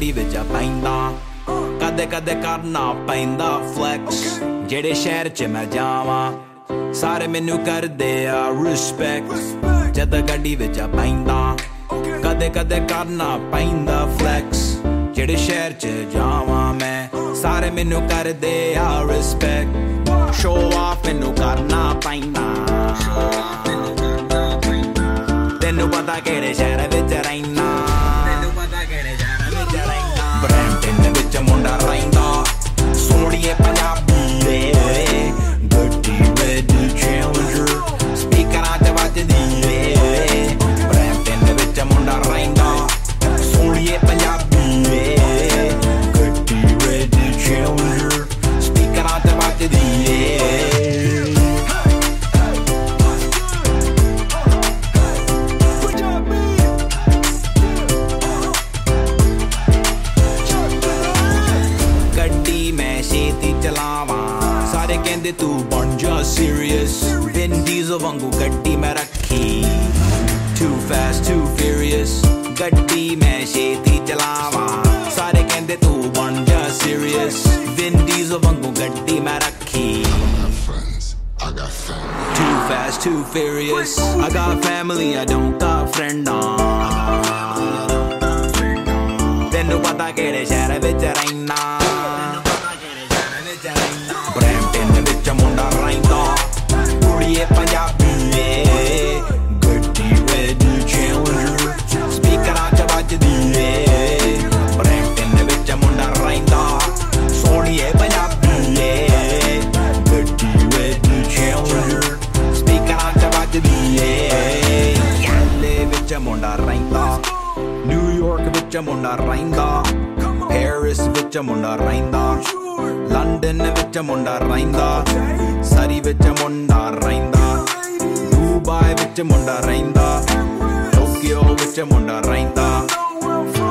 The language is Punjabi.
ਗੱਡੀ ਵਿੱਚ ਪੈਂਦਾ ਕਦੇ ਕਦੇ ਕਰਨਾ ਪੈਂਦਾ ਫਲੈਕਸ ਜਿਹੜੇ ਸ਼ਹਿਰ 'ਚ ਮੈਂ ਜਾਵਾਂ ਸਾਰੇ ਮੈਨੂੰ ਕਰਦੇ ਆ ਰਿਸਪੈਕਟ ਜਦ ਗੱਡੀ ਵਿੱਚ ਪੈਂਦਾ ਕਦੇ ਕਦੇ ਕਰਨਾ ਪੈਂਦਾ ਫਲੈਕਸ ਜਿਹੜੇ ਸ਼ਹਿਰ 'ਚ ਜਾਵਾਂ ਮੈਂ ਸਾਰੇ ਮੈਨੂੰ ਕਰਦੇ ਆ ਰਿਸਪੈਕਟ ਸ਼ੋ ਆਫ ਮੈਨੂੰ ਕਰਨਾ ਪੈਂਦਾ ਤੈਨੂੰ ਪਤਾ ਕਿਹੜੇ ਸ਼ਹਿਰ ਵਿੱਚ ਰਹਿਣਾ ਬਰੈਂਪਟਨ ਵਿੱਚ ਮੁੰਡਾ ਰਹਿੰਦਾ ਸੋਹਣੀਏ ਪੰਜਾਬੀ ਗੱਡੀ ਰੈਡ ਚੈਲੰਜਰ ਸਪੀਕਰਾਂ 'ਚ ਵੱਜਦੀ ਬਰੈਂਪਟਨ ਵਿੱਚ ਮੁੰਡਾ ਰਹਿੰਦਾ ਸੋਹਣੀਏ ਪੰਜਾਬੀ ਗੱਡੀ ਰੈਡ ਚੈਲੰਜਰ ਸਪੀਕਰਾਂ 'ਚ ਵੱਜਦੀ ਸਾਰੇ ਕਹਿੰਦੇ ਤੂੰ ਬਣ ਜਾ serious Vin Diesel ਵਾਂਗੂ ਗੱਡੀ ਮੈਂ ਰੱਖੀ Too fast, too furious ਗੱਡੀ ਮੈਂ ਛੇਤੀ ਚਲਾਵਾਂ ਸਾਰੇ ਕਹਿੰਦੇ ਤੂੰ ਬਣ ਜਾ serious Vin Diesel ਵਾਂਗੂ ਗੱਡੀ ਮੈਂ ਰੱਖੀ Too fast, too furious I got family, I don't got friends ਤੈਨੂੰ ਪਤਾ ਕਿਹੜੇ ਸ਼ਹਿਰ ਵਿੱਚ ਰਹਿਣਾ ਬਰੈਂਪਟਨ ਵਿੱਚ ਮੁੰਡਾ ਰਹਿੰਦਾ ਕੁੜੀਏ ਪੰਜਾਬੀ ਗੱਡੀ ਰੈਡ ਚੈਲੰਜਰ ਸਪੀਕਰਾਂ 'ਚ ਵੱਜਦੀ ਬਰੈਂਪਟਨ ਵਿੱਚ ਮੁੰਡਾ ਰਹਿੰਦਾ ਸੋਹਣੀਏ ਪੰਜਾਬੀ ਗੱਡੀ ਰੈਡ ਚੈਲੰਜਰ ਸਪੀਕਰਾਂ 'ਚ ਵੱਜਦੀ LA ਵਿੱਚ ਮੁੰਡਾ ਰਹਿੰਦਾ ਨਿਊਯਾਰਕ ਵਿੱਚ ਮੁੰਡਾ ਰਹਿੰਦਾ ਪੈਰਿਸ ਵਿੱਚ ਮੁੰਡਾ ਰਹਿੰਦਾ ਲੰਡਨ ਵਿੱਚ ਮੁੰਡਾ ਰਹਿੰਦਾ ਸਰੀ ਵਿੱਚ ਮੁੰਡਾ ਰਹਿੰਦਾ ਦੁਬਈ ਵਿੱਚ ਮੁੰਡਾ ਰਹਿੰਦਾ ਟੋਕੀਓ ਵਿੱਚ ਮੁੰਡਾ ਰਹਿੰਦਾ